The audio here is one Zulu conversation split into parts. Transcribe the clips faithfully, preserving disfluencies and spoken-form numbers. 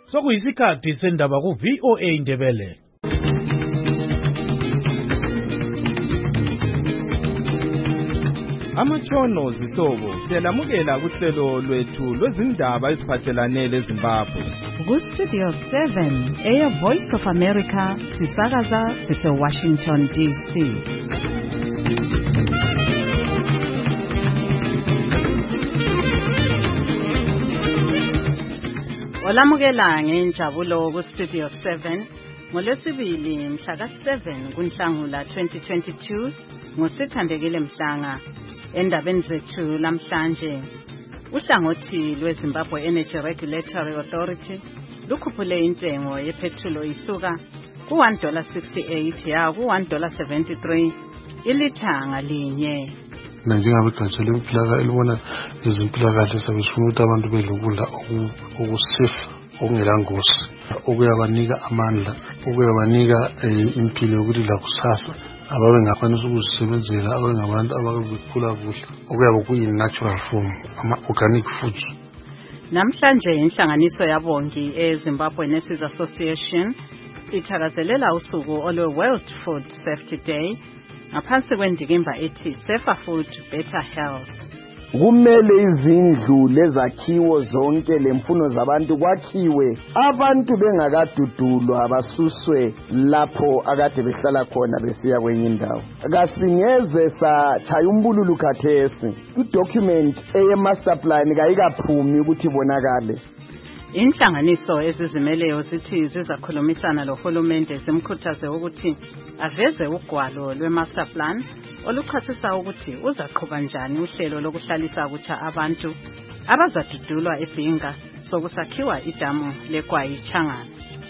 Sokuyisikhathi sendaba ku V O A Ndebele. Amatshono zihlobo siyalamukela kuhlelo lwethu lwezindaba eziphathelane leZimbabwe. Ku Studio seven, Air Voice of America, sisakaza sise Washington D C. Olamukela ngenjabulo ku Studio seven ngolwesibili mhla ka seven kuNhlangula twenty twenty-two ngosithandekile Mhlanga. Endabeni zethu lamhlanje, uhlangothi lweZimbabwe Energy Regulatory Authority lukhuphule intengo yephethulo isuka ku one dollar sixty-eight ya ku one dollar seventy-three ilitha ngalinye. Njengabegatsha lempilakahle elibona izimpilakahle sabesifuna ukuthi abantu bedlukudla okusafe okungelangozi okuyabanika amandla okuyabanika impilo yokuthi la kusasa ababe ngakwanisa ukuzisebenzela abengabantu abakukhula kuhle okuyabo kuyi-natural form ama-organic foods. Namhlanje inhlanganiso yabongi eZimbabwe Nurses Association ithakazelela usuku olwe-World Food Safety Day ngaphansi kwendikimba ethi Safer Food, Better Health. Kumele izindlu lezakhiwo zonke lemfuno zabantu kwakhiwe abantu bengakadudulwa abasuswe lapho akade behlala khona besiya kwenye indawo. Kasingeze sachaya umbululu khathesi i-document eye-master plan kayikaphumi ukuthi ibonakale. Inhlanganiso ezizimeleyo zithi zizakhulumisana lohulumende zimkhuthaze ukuthi aveze ugwalo lwe-master plan oluchasisa ukuthi uzaqhuba njani uhlelo lokuhlalisa kutsha abantu abazadudulwa eBhinga sokusakhiwa idamu leGwayi Changana.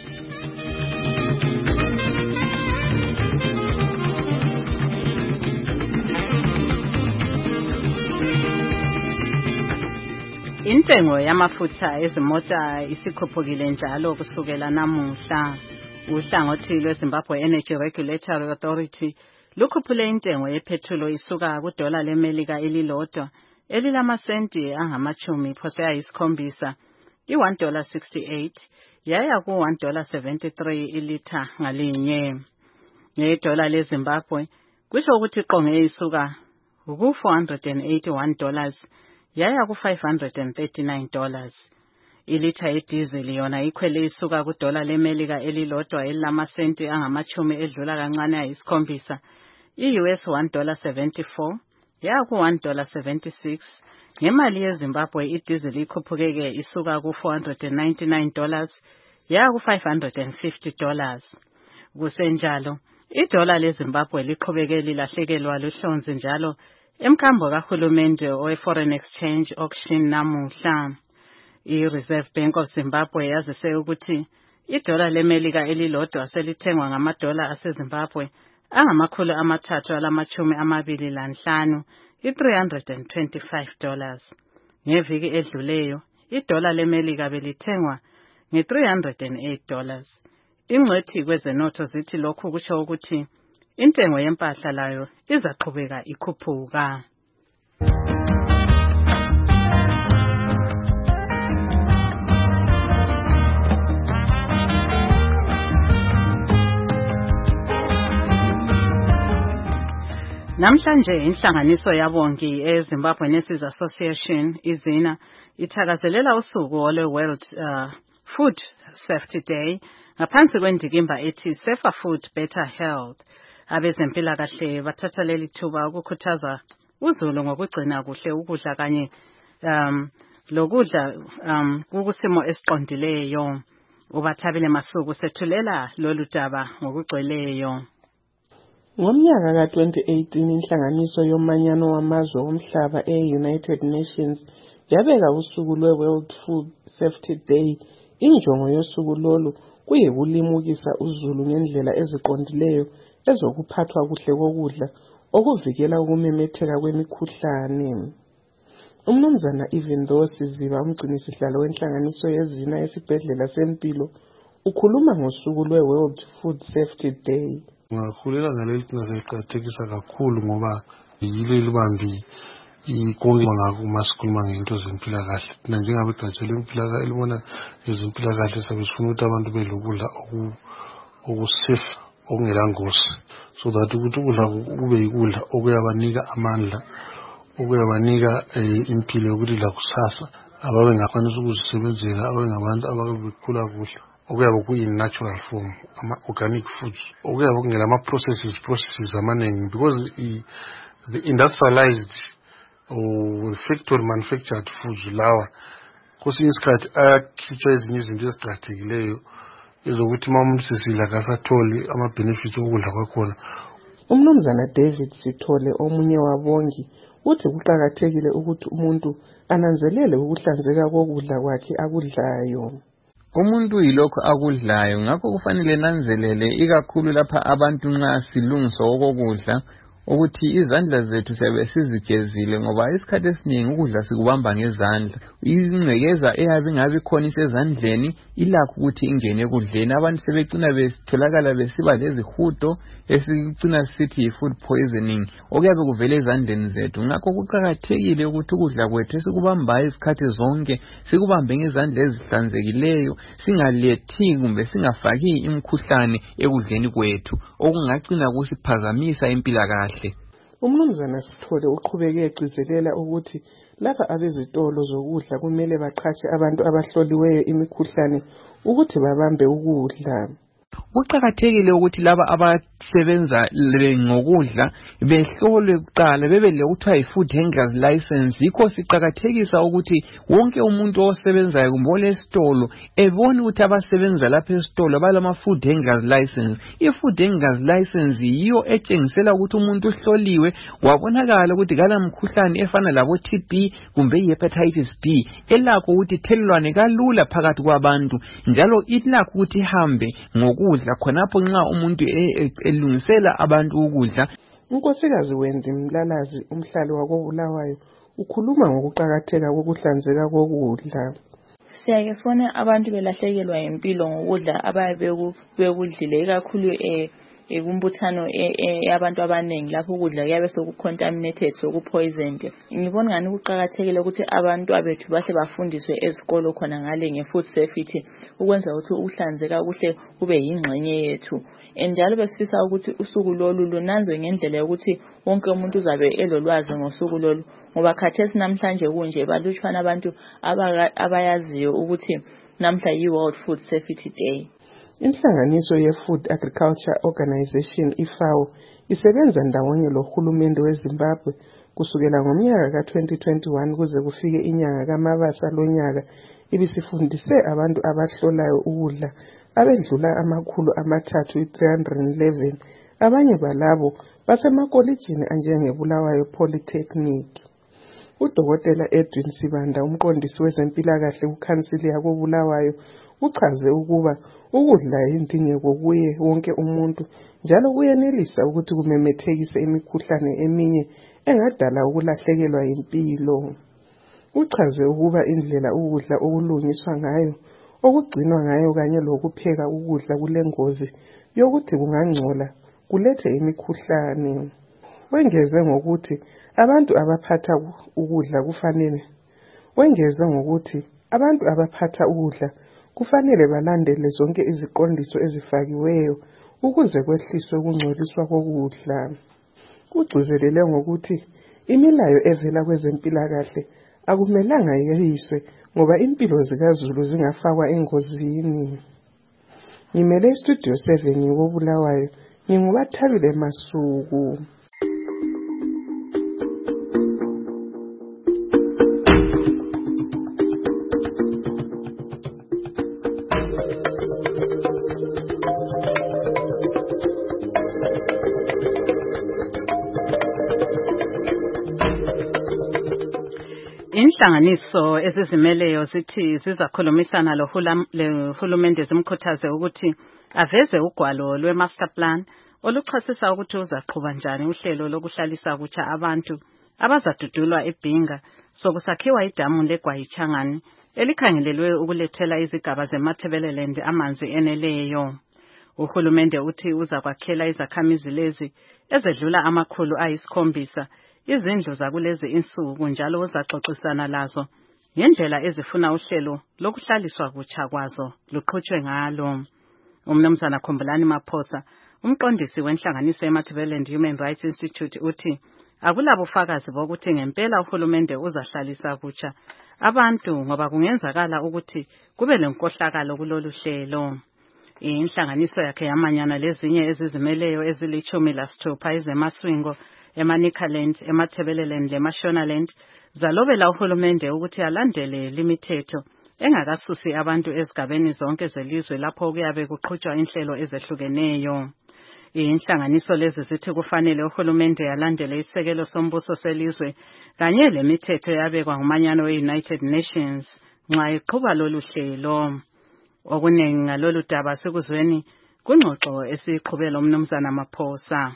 Intengo yamafutha ezimota isikhuphukile njalo kusukela namuhla. Uhlangothi lweZimbabwe Energy Regulatory Authority lukhuphule intengo yephethulo isuka ku dollar lemelika elilodwa elilamasenti angamachumi phose ayisikhombisa i one dollar sixty-eight yaya ku one dollar seventy-three ilitha ngalinye. Ngedola leZimbabwe kusho ukuthi iqonge isuka ku four hundred eighty-one dollars yaya ku five hundred thirty-nine dollars. Ilitha yedizeli yona ikhwele isuka ku dollar lemelika elilodwa elilamasenti angamachumi edlula kancane ayisikhombisa i-U S one dollar seventy-four ya ku one dollar seventy-six. Ngemali yeZimbabwe idizeli ikhuphukeke isuka ku four hundred ninety-nine dollars ya ku five hundred fifty dollars. Kusenjalo idola leZimbabwe liqhubeke lilahlekelwa luhlonzi njalo emkhambo kahulumende owe-foreign exchange auction namuhla. I-Reserve Bank of Zimbabwe yazise ukuthi idola lemelika elilodwa selithengwa ngamadola aseZimbabwe angamakhulu amathathu alamachumi amabili lanhlanu i-three hundred twenty-five dollars. Ngeviki edluleyo idola lemelika belithengwa nge-three hundred eight dollars. Ingcwethi kwezenotho zithi lokhu kusho ukuthi intengo yempahla layo izaqhubeka ikhuphuka. Namhlanje inhlanganiso yabongi eZimbabwe Nurses Association izina ithakazelela usuku olwe-World uh, Food Safety Day ngaphansi kwendikimba ethi Safer Food, Better Health. Abezempilakahle bathatha leli thuba ukukhuthaza uzulu ngokugcina kuhle ukudla kanye um lokudla um kukusimo esiqondileyo. Ubathabile Masuku sethulela lolu daba ngokugcweleyo. Ngomnyaka ka twenty eighteen inhlanganiso yomanyano wamazwe omhlaba e-United Nations yabeka usuku lwe-World Food Safety Day. Injongo yosuku lolu kuyikulimukisa uzulu ngendlela eziqondileyo ezokuphathwa kuhle kokudla okuvikela ukumemetheka kwemikhuhlane. Umnumzana Ivindo Siziba umgcinisihlalo wenhlanganiso yezina esibhedlela sempilo ukhuluma ngosuku lwe-World Food Safety Day. Ngakhulela ngaleli ngaleqhathekisa kakhulu ngoba yilo libambi ikonke ngakho masikhuluma ngento zempilakahle thina njengabegatsha lempilakahle elibona ngezempilakahle sabe sifuna ukuthi abantu belokudla okusafe okungela ngozi so that ukuthi ukudla kube yikudla okuyabanika amandla okuyabanika impilo yokuthi la kusasa ababe ngakwanisa ukuzisebenzela abengabantu ababekhula kuhle okuyabe kuyi-natural form ama-organic foods okuyabe kungela ama-processes processes amaningi because the industrialized or factory manufactured foods lawa kwesinye isikhathi ayakhitshwa ezinye izinto eziqakathekileyo ezokuthi uma umuntu sesidla kasatholi ama-benefits okudla kwakhona. Umnumzana David Sithole omunye wabongi uthi kuqakathekile ukuthi umuntu ananzelele ukuhlanzeka kokudla kwakhe akudlayo. Umuntu yilokho akudlayo ngakho kufanele nanzelele ikakhulu lapha abantu nxa silungisa okokudla ukuthi izandla zethu siyabe sizigezile ngoba isikhathi esiningi ukudla sikubamba ngezandla ingcekeza eyabe ngabe khona isezandleni ilakho ukuthi ingene ekudleni abantu sebecina besitholakala besiba lezihudo esicina sithi yi-food poisoning okuyabe kuvele ezandleni zethu ngakho kuqakathekile ukuthi ukudla kwethu esikubambayo isikhathi zonke sikubambe ngezandla ezihlanzekileyo singalethi kumbe singafaki imikhuhlane ekudleni kwethu okungacina kusiphazamisa impilakahle. Umnumzana Sithole uqhubeke egcizelela ukuthi lapha abezitolo zokudla kumele baqhatshe abantu abahloliweyo imikhuhlane ukuthi babambe ukudla. Kuqakathekile ukuthi laba abasebenza ngokudla behlolwe kuqala bebe lekuthiwa yi-food handlers license yikho siqakathekisa ukuthi wonke umuntu osebenzayo kumbe olesitolo ebone ukuthi abasebenza lapha esitolo balama food handlers license. I-food handlers license yiyo etshengisela ukuthi umuntu uhloliwe wabonakala ukuthi kala mkhuhlane efana labo T B kumbe hepatitis B elakho ukuthi thelelwane kalula phakathi kwabantu njalo ilakho ukuthi ihambe ngokudla khonapho nxa umuntu elungisela abantu ukudla. Unkosikazi Wendi Mlalazi umhlali wakoBulawayo ukhuluma ngokuqakatheka kokuhlanzeka kokudla. Siyake sibone abantu belahlekelwa impilo ngokudla ababe bekudlile kakhulu eh ekumbuthano yabantu abanengi lapho ukudla kuyabe sokucontaminated sokupoisoned. Ngibona ngani kuqakathekile ukuthi abantu abethu bahle bafundiswe ezikolo khona ngale ngefood safety ukwenza ukuthi ukuhlanzeka kuhle kube yingxenye yethu. Njalo besifisa ukuthi usuku lolu lunanzwe ngendlela yokuthi wonke umuntu uzabe elolwazi ngosuku lolu ngoba khathesi namhlanje kunje balutshwana abantu abayaziyo ukuthi namhla yi-World Food Safety Day. Inhlanganiso ye-Food Agriculture Organization I F A O isebenza ndawonye lohulumende weZimbabwe kusukela ngomnyaka ka twenty twenty-one kuze kufike inyanga kaMabasa lonyaka ibisifundise abantu abahlolayo ukudla abedlula amakhulu amathathu three hundred eleven abanye balabo basemakolejini anjengeBulawayo Polytechnic. Udokotela Edwin Sibanda umqondisi wezempilakahle kuKhansili yakoBulawayo uchaze ukuba ukudla yindingeko kuye wonke umuntu njalo kuyenelisa ukuthi kumemethekise imikhuhlane eminye engadala ukulahlekelwa impilo. Uchaze ukuba indlela ukudla okulungiswa ngayo okugcinwa ngayo kanye lokupheka ukudla kulengozi yokuthi kungangcola kulethe imikhuhlane. Wengeze ngokuthi abantu abaphatha ukudla kufanele wengeze ngokuthi abantu abaphatha ukudla kufanele balandele zonke iziqondiso ezifakiweyo ukuze kwehliswe ukungcoliswa kokudla. Ugcizelele ngokuthi imilayo evela kwezempilakahle akumelanga yeyiswe ngoba impilo zikaZulu zingafakwa engozini. Ngimele istudio seven ngoBulawayo nginguBathabile Masuku. Inhlanganiso ezizimeleyo zithi zizakhulumisana lohulumende zimkhuthaze ukuthi aveze ugwalo lwe-master plan oluchasisa ukuthi uzaqhuba njani uhlelo lokuhlalisa kutsha abantu abazadudulwa eBhinga sokusakhiwa idamu leGwayichangani elikhangelelwe ukulethela izigaba zeMatabeleland amanzi eneleyo. Uhulumende uthi uzakwakhela izakhamizi lezi ezedlula amakhulu ayisikhombisa izindlu zakulezi insuku njalo uzaxoxisana lazo ngendlela ezifuna uhlelo lokuhlaliswa kutsha kwazo luqhutshwe ngalo. Umnumzana Khumbulani Maphosa, umqondisi wenhlanganiso yeMatabeleland Human Rights Institute, uthi akulabufakazi bokuthi ngempela uhulumende uzahlalisa kutsha abantu ngoba kungenzakala ukuthi kube lenkohlakalo kulolu hlelo. Inhlanganiso yakhe yamanyana lezinye ezizimeleyo ezilithumi lasithupha ezemaswingo eManicaland, eMatabeleland leMashonaland zalobela uhulumende ukuthi alandele limithetho engakasusi abantu ezigabeni zonke zelizwe lapho kuyabe kuqhutshwa inhlelo ezehlukeneyo. Inhlanganiso lezi zithi kufanele uhulumende alandele isekelo sombuso selizwe kanye lemithetho yabekwa ngumanyano we-United Nations nxa iqhuba lolu hlelo. Okuningi ngalolu daba sikuzweni kungxoxo esiqhubela umnumzana Maphosa.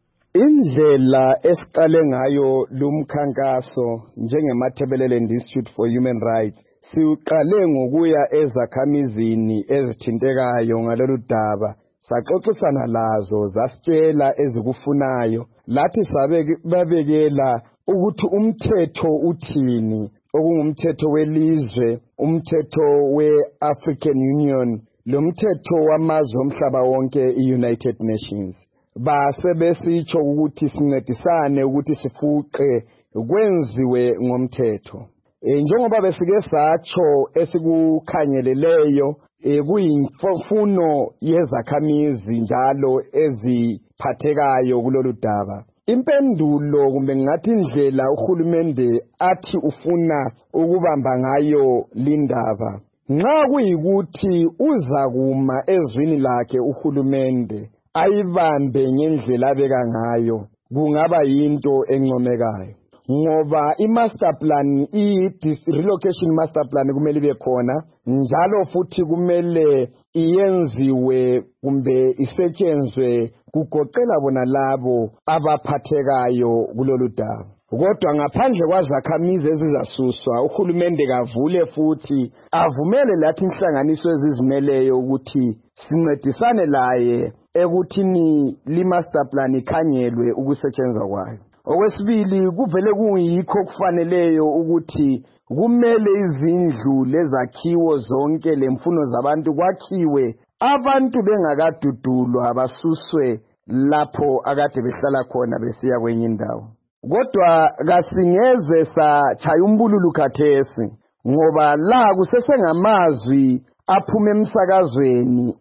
Indlela esiqale ngayo lumkhankaso njengematabeleland Institute for Human Rights siqale ngokuya ezakhamizini ezithintekayo ngalolu daba, saxoxisana lazo zasitshela ezikufunayo, lathi sabekela ukuthi umthetho uthini, okungumthetho welizwe, umthetho we-African Union, lomthetho wamazwe omhlaba wonke i-United Nations. Base besitsho ukuthi sincedisane ukuthi sifuqe kwenziwe ngomthetho. E, njengoba besike satsho esikukhangeleleyo e, kuyimfuno yezakhamizi njalo eziphathekayo kulolu daba. Impendulo kumbe ngathi indlela uhulumende athi ufuna ukubamba ngayo lindaba, nxa kuyikuthi uzakuma ezwini lakhe uhulumende ayibambe ngendlela abeka ngayo, kungaba yinto encomekayo. Ngoba i-master plan, i-relocation master plan kumele ibe khona, njalo futhi kumele iyenziwe kumbe isetshenzwe kugoqela bona labo abaphathekayo kulolu daba. Kodwa ngaphandle kwazakhamizi ezizasuswa, uhulumende kavule futhi avumele lathi inhlanganiso ezizimeleyo ukuthi sincedisane laye ekuthini li-master plan ikhangelwe ukusetshenzwa kwayo. Okwesibili, kuvele kuyikho kufaneleyo ukuthi kumele izindlu lezakhiwo zonke lemfuno zabantu kwakhiwe abantu bengakadudulwa basuswe lapho akade behlala khona besiya kwenye indawo. Kodwa kasingeze satshaya umbululu khathesi ngoba la kusesengamazwi aphume emsakazweni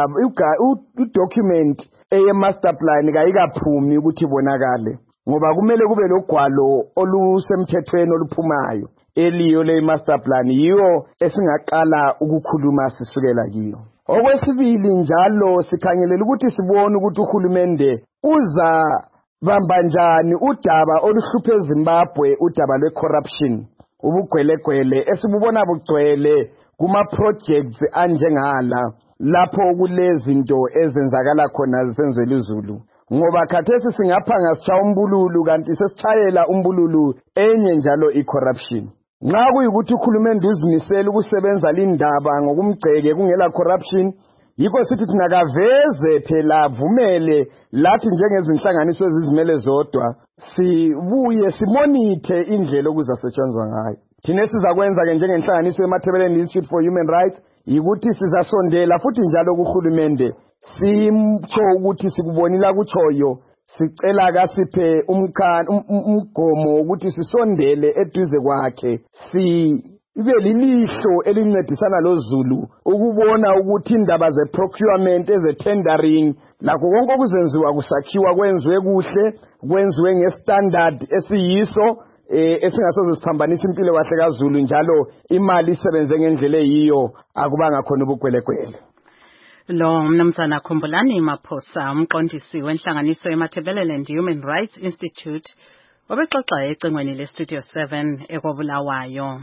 udocument eye master plan kayikaphumi ukuthi ibonakale, ngoba kumele kube logwalo olusemthethweni oluphumayo eliyo le master plan, yiyo esingaqala ukukhuluma sisukela kiyo. Okwesibili, njalo sikhangelela ukuthi sibone ukuthi uhulumende uza bamba njani udaba oluhluphe eZimbabwe, udaba lwe-corruption, ubugwelegwele esibubona bugcwele kuma-projects anjengala lapho kulezinto ezenzakala khona zisenzela izulu. Ngoba khathesi singaphanga sitshaya umbululu kanti sesitshayela umbululu enye njalo i-corruption. Nxa kuyikuthi uhulumende uzimisela ukusebenza lindaba ngokumgceke kungela corruption, yikho sithi thina kaveze phela avumele lathi njengezinhlanganiso ezizimele zodwa sibuye simonithe indlela okuzasetshenzwa ngayo. Thina sizakwenza ke njengenhlanganiso yeMatabeleland Institute for Human Rights yikuthi sizasondela futhi njalo kuhulumende simtsho ukuthi sikubonila kutshoyo, sicela kasiphe umgomo ukuthi sisondele eduze kwakhe, sibe lilihlo elincedisana loZulu ukubona ukuthi indaba ze-procurement, eze-tendering, lakho konke okuzenziwa kusakhiwa kwenziwe kuhle, kwenziwe nge-standard esiyiso eh esingasoze siphambanisa impilo kahle kaZulu, njalo imali isebenze ngendlela eyiyo, akubanga khona ubugwelekwele. Lo mnumzana Khumbulani Maphosa, umqondisi wenhlanganiso yeMatabeleland Human Rights Institute, obexoxa ecingweni le-Studio seven ekwabulawayo.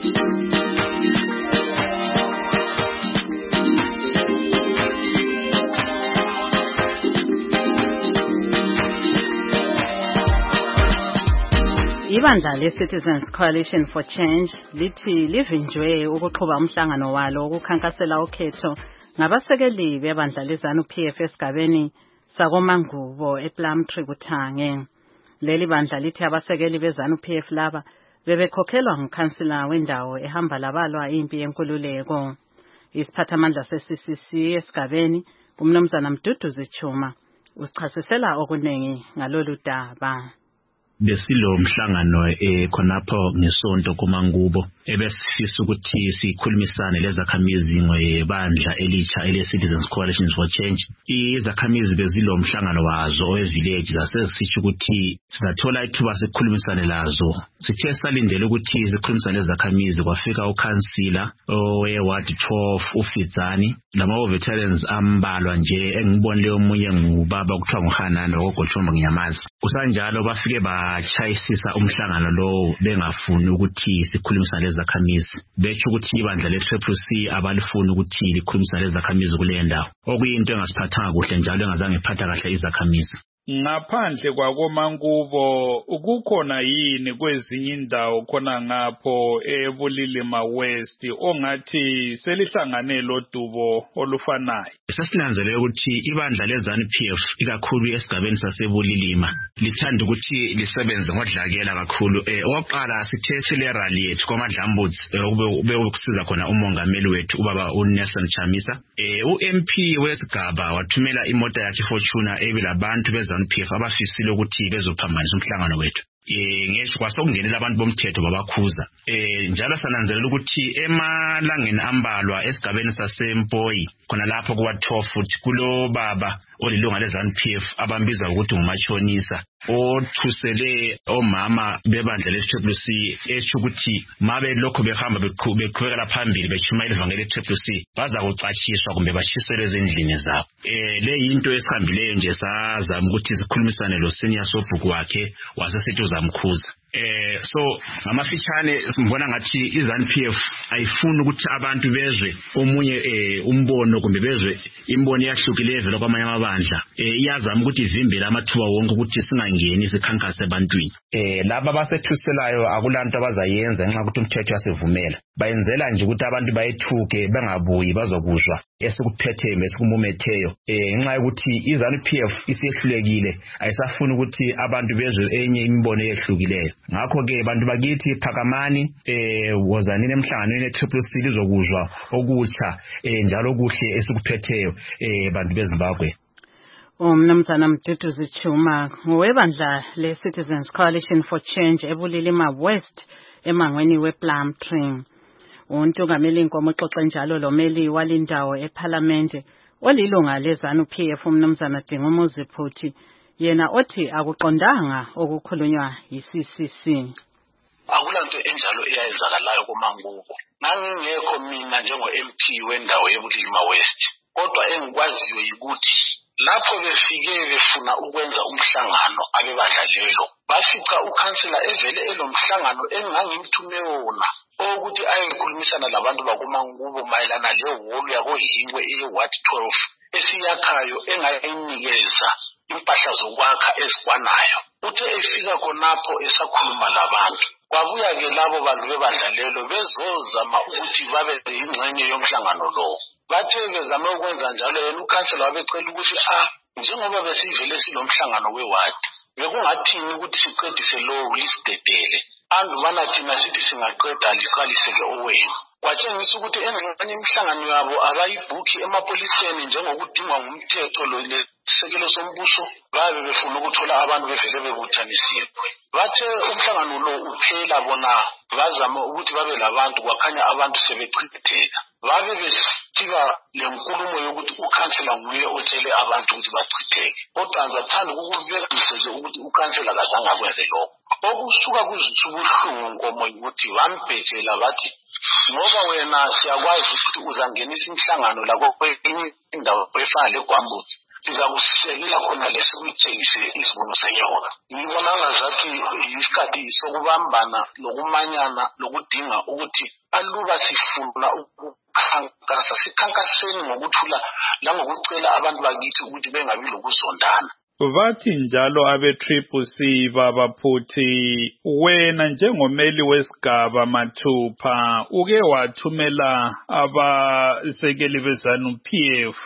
Ibandla le-Citizens Coalition for Change lithi livinjwe ukuqhuba umhlangano walo ukukhankasela ukhetho ngabasekeli bebandla lezanu P F esigabeni sakoMangubo ePlumtree Kuthange. Leli bandla lithi abasekeli beZANU-P F laba bebekhokhelwa ngukhansila wendawo ehamba labalwa impi yenkululeko. Isiphathamandla se-C C C esigabeni uMnumzana Mduduzi Chuma usichasisela okunengi ngalolu daba. Besilo mhlangano eh khonapho ngesonto kumangubo ebesifisa ukuthi sikhulumisane lezakhamizi ngebandla elitsha ele Citizens Coalition for Change. Izakhamizi bezilo mhlangano wazo owevillage zasesisho ukuthi sizathola ithuba sikhulumisane lazo. Sithe salindele ukuthi sikhulumisane lezakhamizi kwafika ukhansila oweward twelve uFitzani lama veterans ambalwa nje engibonile omunye ngubaba kuthiwa nguHanana ogothomba ngiyamazi. Kusanjalo bafike ba chayisisa umhlangano lo bengafuni ukuthi sikhulumisane lezakhamizi bethi ukuthi ibandla le-Triple C abalifuni ukuthi likhulumisane lezakhamizi kule ndawo okuyinto engasiphathanga kuhle njalo engazange iphatha kahle izakhamizi. Ngaphandle kwakomankubo ukukhona yini kwezinye indawo khona ngapho eBulilima West ongathi selihlangane lodubo olufanayo? Sesinanzelele ukuthi ibandla leZANU-P F ikakhulu esigabeni saseBulilima lithanda ukuthi lisebenze ngodlakela kakhulu. Eh oqala sithe sile rally yethu kwaMadlambudzi ube ukusiza khona umongameli wethu ubaba uNelson Chamisa. Eh uM P wesigaba wathumela imota yakhe Fortuna ebilabantu beZANU P F abafisile ukuthi bezophambanisa umhlangano wethu. Eh ngisho kwasokungenela abantu bomthetho babakhuza. Eh njalo sananzelela ukuthi emalangeni ambalwa esigabeni saseMpoyi khona lapho kuwa twelve futhi kulo baba olilunga leZANU-P F abambiza ukuthi ngumachonisa othusele omama bebandla le-Triple C esho ukuthi mabe lokho behamba beqhubekela phambili bechumayela ivangeli le-Triple C baza kucashiswa kumbe bashiselwe ezindlini zabo. Eh le yinto esihambileyo nje sazama ukuthi sikhulumisane lo senior sobhuku wakhe wasesithi uzamkhuza. Eh so ngamafitshane simbona ngathi iZANU-P F ayifuni ukuthi abantu bezwe omunye eh umbono kumbe bezwe imbono yahlukileyo vela kwamanye amabandla. Eh iyazama ukuthi ivimbele amathuba wonke ukuthi singangeni sikhankase ebantwini. Eh laba basethuselayo akulanto abazayenza nxa ukuthi umthetho yasevumela. Bayenzela nje ukuthi abantu bayethuke bengabuyi bazokuzwa esikuphethe mesikumumetheyo. Eh nxa ukuthi iZANU-P F isihlulekile ayisafuni ukuthi abantu bezwe enye imbono yehlukileyo. Ngakho ke bantu bakithi phakamani eh wozanini emhlanganweni e-Triple C lizokuzwa okutsha eh njalo kuhle esikuphetheyo eh bantu beZimbabwe. Umnumzana Mduduzi Chuma ngowebandla le-Citizens Coalition for Change eBulilima West emangweni wePlumtree. Untungameli inkomo xoxe njalo lomeli walindawo eParliament olilunga leZANU-P F umnumzana Dingumuzi Phuthi yena othi akuqondanga okukhulunywa yi-C C C. Akulanto enjalo eyayizakalayo kumangubo. Ngangingekho mina njengo-M P wendawo yeBulilima West. Kodwa engikwaziyo ukuthi lapho befike befuna ukwenza umhlangano abebandla lelo bafica ukhansela evele elomhlangano engangimthume wona ukuthi ayekhulumisana labantu bakumangubo mayelana lehholo yakoHingwe eyeWard twelve esiyakhayo engayinikeza impahla zokwakha ezikwanayo. Uthe efika khonapho esakhuluma labantu kwabuya ke labo bantu bebandla lelo bezozama ukuthi babe yingxenye yomhlangano lo. Bathe bezama ukwenza njalo yena ukhansela wabecela ukuthi ah njengoba besivele silomhlangano weward bekungathini ukuthi siqedise lo lisidedele andubana thina sithi singaqeda liqaliseke owenu. Kwatshengisa ukuthi engxenye imihlangano yabo abayibhukhi emapoliseni njengokudingwa ngumthetho lo lesekelo sombuso babe befuna ukuthola abantu bevele bebuthanisiwe. Bathe umhlangano lo uphela bona bazama ukuthi babe labantu kwakhanya abantu sebechitheka. Babe besika lenkulumo yokuthi ukhansela nguye otshele abantu ukuthi bachitheke. Kodwa ngizathanda ukubeka nje ukuthi ukhansela kazange akwenze lokho. Okusuka kuzithubuhlungu nkomo ukuthi bambhejela bathi ngoba wena siyakwazi ukuthi uzangenisa imihlangano lakho kwenye indawo efana leGwambutsi sizakusekela khona lesikutshengise isibono senyoka. Ngibona ngazathi isikhathi sokubambana lokumanyana lokudinga ukuthi aluba sifuna ukukhankasa sikhankaseni ngokuthula langokucela abantu bakithi ukuthi bengabi lokuzondana. Bathi njalo abe-Triple C baba Phuthi wena njengomeli wesigaba mathupha uke wathumela abasekeli beZANU-P F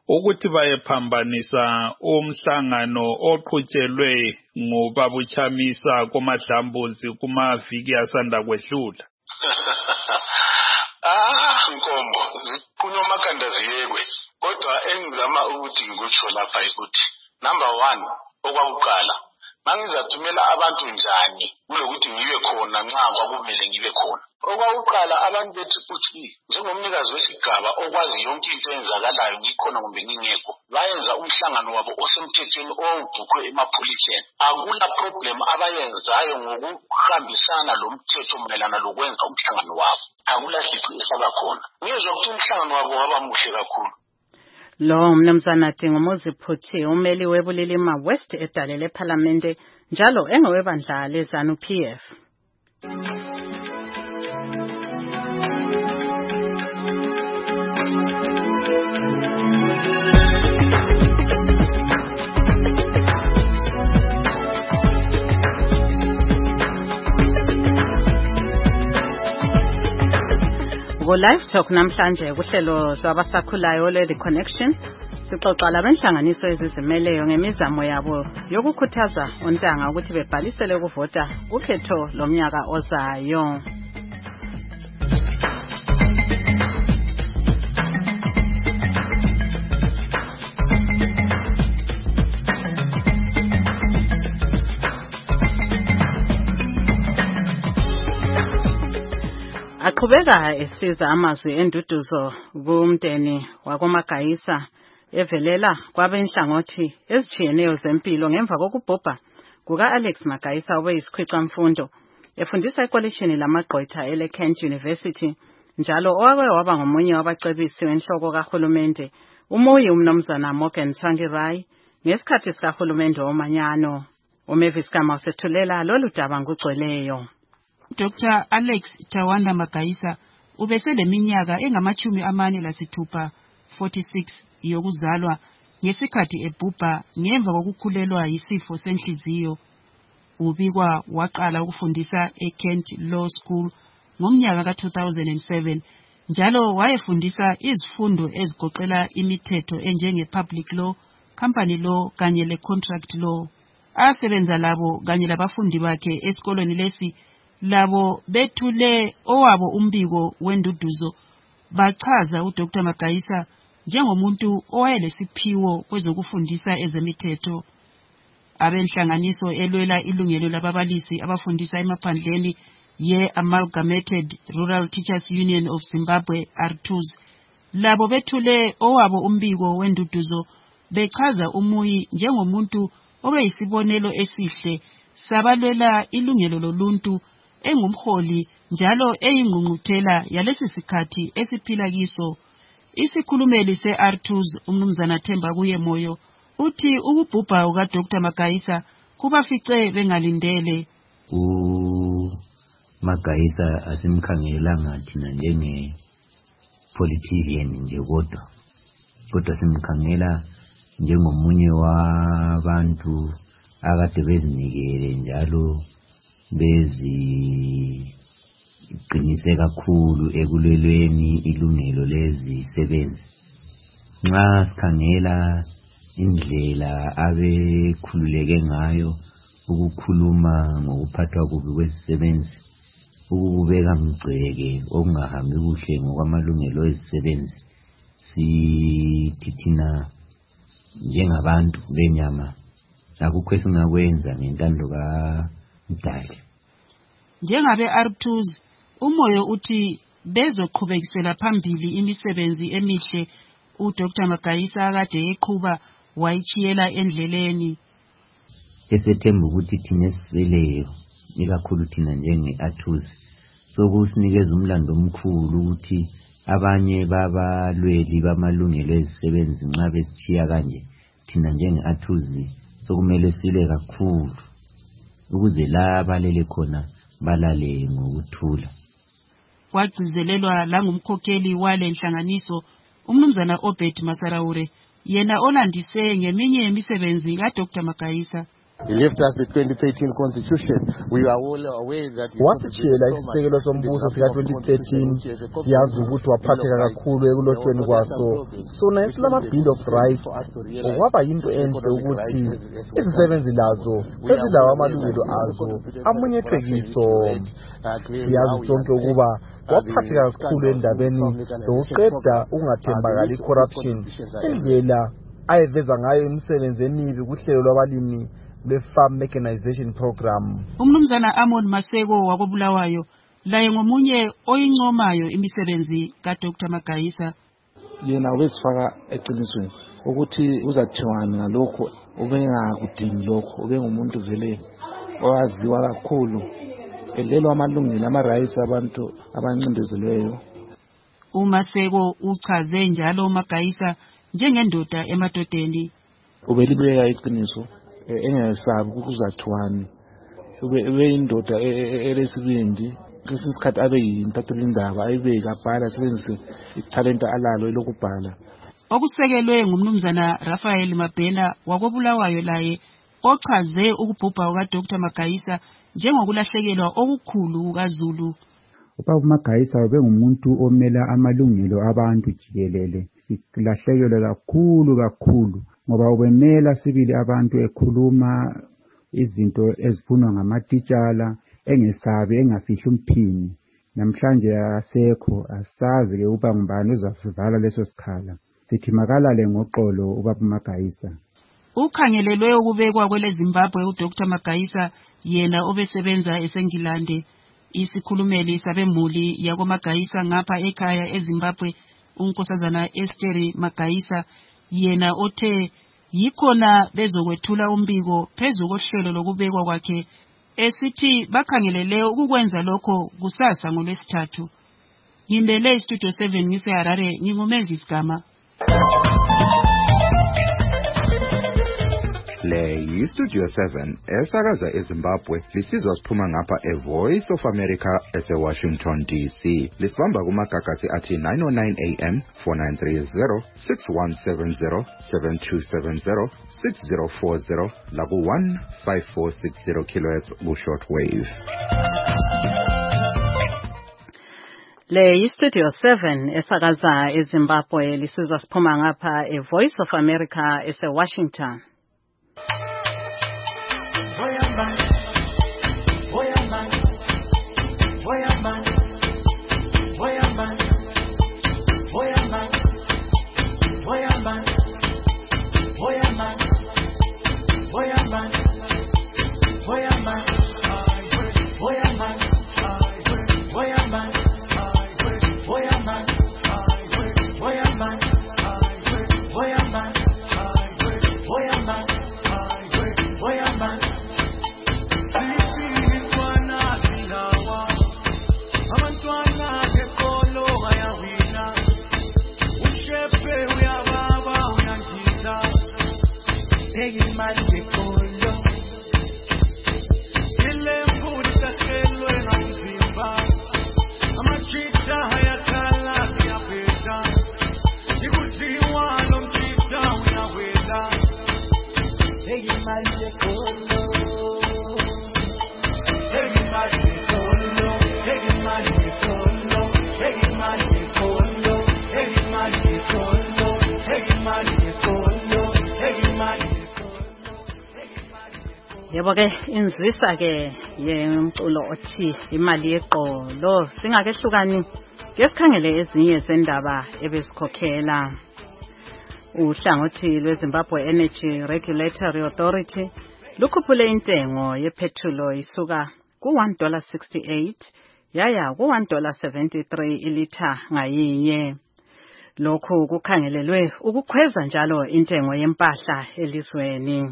ukuthi bayephambanisa umhlangano oqhutshelwe ngubaba uChamisa koMadlambuzi kumaviki asanda kwedlula. Ah, Nkombo, ziphuma amakanda ziyekwe. Kodwa engizama ukuthi ngikutsho lapha ukuthi number one, okwakuqala mangizathumela abantu njani kulokuthi ngibe khona nxa kwakumele ngibe khona. Okwakuqala abantu bethu futhi njengomnikazi wesigaba okwazi yonke into eyenzakalayo ngikhona kumbe ngingekho, bayenza umhlangano wabo osemthethweni obhukwe emapholiseni. Akula problem abayenzayo ngokuhambisana lo mthetho mayelana lokwenza umhlangano wabo. Akula hlupho esaba khona. Ngizwa ukuthi umhlangano wabo waba muhle kakhulu. Lo mnumzana Dingomuzi Phuthi umeli webulilima West edalele eParliamente njalo engowebandla leZANU P F. Go live talk namhlanje kuhlelo lwabasakhulayo le The Connection sixoxa labenhlanganiso ezizimeleyo ngemizamo yabo yokukhuthaza ontanga ukuthi bebhalisele ukuvota ukhetho lomnyaka ozayo. Aqhubeka esiza amazwi enduduzo kumndeni wakoMagayisa evelela kwabenhlangothi ezitshiyeneyo zempilo ngemva kokubhubha kuka Alex Magayisa obeyisikhwicamfundo efundisa ekolishini lamagqwetha ele Kent University njalo owake waba ngomunye wabacebisi wenhloko kahulumende umuyi umnomzana Morgan Tsvangirai ngesikhathi sikahulumende omanyano. uMavis Kama usethulela lolu daba ngugcweleyo. Doctor Alex Tawanda Magayisa ubeseleminyaka engamachumi amane lasithupha forty-six yokuzalwa ngesikhathi ebhubha ngemva kokukhulelwa yisifo senhliziyo. Ubikwa waqala ukufundisa eKent Law School ngomnyaka ka two thousand seven njalo wayefundisa izifundo ezigoqela imithetho enjenge public law, company law kanye le contract law. Asebenza labo kanye labafundi bakhe esikolweni lesi labo bethule owabo umbiko wenduduzo bachaza uDr Magayisa njengomuntu owayelesiphiwo kwezokufundisa ezemithetho. Abenhlanganiso elwela ilungelo lababalisi abafundisa emaphandleni ye Amalgamated Rural Teachers Union of Zimbabwe R two S labo bethule owabo umbiko wenduduzo bechaza umuyi njengomuntu obeyisibonelo esihle sabalwela ilungelo loluntu engumholi njalo eyingqungquthela yalesi sikhathi esiphila kiso. Isikhulumeli se-R two S umnumzana Themba kuye moyo uthi ukubhubha uka Doctor Magayisa kubafice bengalindele. uMagayisa asimkhangelanga thina njenge politician nje kodwa kodwa simkhangela njengomunye wabantu akade bezinikele njalo beziqinise kakhulu ekulwelweni ilungelo lezisebenzi. Nxa sikhangela indlela abekhululeke ngayo ukukhuluma ngokuphathwa kubi kwezisebenzi, ukubeka mgceke okungahambi kuhle ngokwamalungelo ezisebenzi, sithi thina njengabantu benyama akukho esingakwenza ngentando kaMdali. Njengabe R two S umoyo uthi bezoqhubekisela phambili imisebenzi emihle uDr Magayisa akade eqhuba wayichiyela endleleni. Esethemba ukuthi thina siseleyo ikakhulu thina njenge R two S sokusinikeza umlando omkhulu ukuthi abanye babalweli bamalungelo ezisebenzi nxa besichiya kanje thina njenge R two S sokumele sile kakhulu ukuze la balele khona balale ngokuthula. Kwagcizelelwa langumkhokheli wale nhlanganiso umnumzana Obed Masaraure yena olandise ngeminye yemisebenzi kaDr Magayisa. He left us the twenty thirteen constitution. We are all aware that wasitshela isisekelo sombuso sika twenty thirteen siyazi ukuthi waphatheka kakhulu ekulotshweni kwaso sona esilama bill of rights okwaba yinto enhle ukuthi izisebenzi lazo sezilawo amalungelo azo amunyethwe kiso. Siyazi sonke ukuba waphatheka kakhulu endabeni zokuqeda ukungathembakali corruption indlela ayeveza ngayo imisebenzi emibi kuhlelo lwabalimi le-farm mechanization program. Umnumzana Amon Maseko wakobulawayo laye ngomunye oyincomayo imisebenzi kaDr Magayisa. Yena wesifaka eqinisweni ukuthi uzathiwani ngalokho ubengakudingi lokho ubengumuntu vele owaziwa kakhulu elelo amalungelo ama-rights abantu abancindezelweyo. uMaseko uchaze njalo uMagayisa njengendoda emadodeni. Ubelibeka iqiniso engesabi ukuzathiwani ube indoda elesibindi kwesinye isikhathi abe yintatheli indaba ayibeka abhala asebenzise italent alalo lokubhala. Okusekelwe ngumnumzana Raphael Mabhena wakobulawayo laye ochaze ukubhubha kukaDr Magayisa njengokulahlekelwa okukhulu kukaZulu. Ubaba Magayisa ubengumuntu omela amalungelo abantu jikelele. Silahlekelwe kakhulu kakhulu ngoba ubemela sibili abantu ekhuluma izinto ezifunwa ngamatitshala engesabi engafihli umphini. Namhlanje asekho asazi ke uba ngubani uzasivala leso sikhala. Sithi makalale ngoxolo ubaba Magayisa. Ukhangelelwe ukubekwa kwele Zimbabwe uDr Magayisa yena obesebenza eSengilande. Isikhulumeli sabemuli yako Magayisa ngapha ekhaya eZimbabwe unkosazana Esther Magayisa yena othe yikhona bezokwethula umbiko phezulu kohlelo lokubekwa kwakhe esithi bakhangelele ukukwenza lokho kusasa ngolwesithathu. Ngimbele istudio seven ngise Harare nginguMelvis Gama. Le yistudio seven esakaza eZimbabwe lisizwa siphuma ngapha eVoice of America eseWashington D C. Lisibamba kumagagasi athi nine oh nine A M, four nine three zero, six one seven zero, seven two seven zero, six zero four zero laku one five four six zero kilohertz ku shortwave. Le yistudio seven esakaza eZimbabwe lisizwa siphuma ngapha eVoice of America eseWashington. Yebo ke inzwisa ke yemculo othi imali yeqolo singake hlukani ngesikhangele ezinye zendaba ebesikhokhela. Uhlangothi lweZimbabwe Energy Regulatory Authority lukhuphule intengo yepetrol isuka ku one dollar sixty-eight yaya ku one dollar seventy-three ilitha ngayinye. Lokhu kukhangelelwe ukukhweza njalo intengo yempahla elizweni.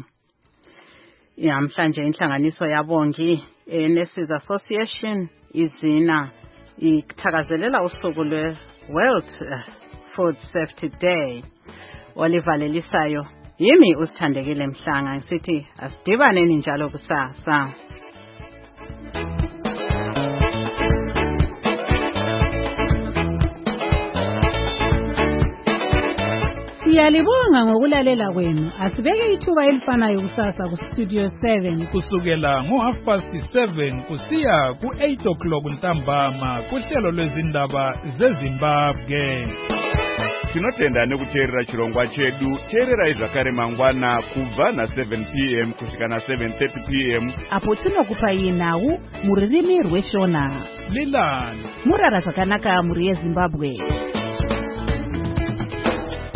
Yamhlanje inhlanganiso yabongi Nurses Association izina ithakazelela usuku lwe World Food Safety Day. Olivalelisayo yimi usithandekile Mhlanga ngisithi asidibaneni njalo kusasa. Siyalibonga ngokulalela kwenu. Asibeke ithuba elifanayo kusasa ku Studio seven kusukela ngo half past seven kusiya ku eight o'clock ntambama kuhlelo lwezindaba zeZimbabwe. Tinotenda nekuteerera chirongwa chedu. Teerera zvakare mangwana kubva na seven p m kusvika na seven thirty p m apo tinokupai nhau mururimi rweshona. Lilani murara zvakanaka muri yeZimbabwe.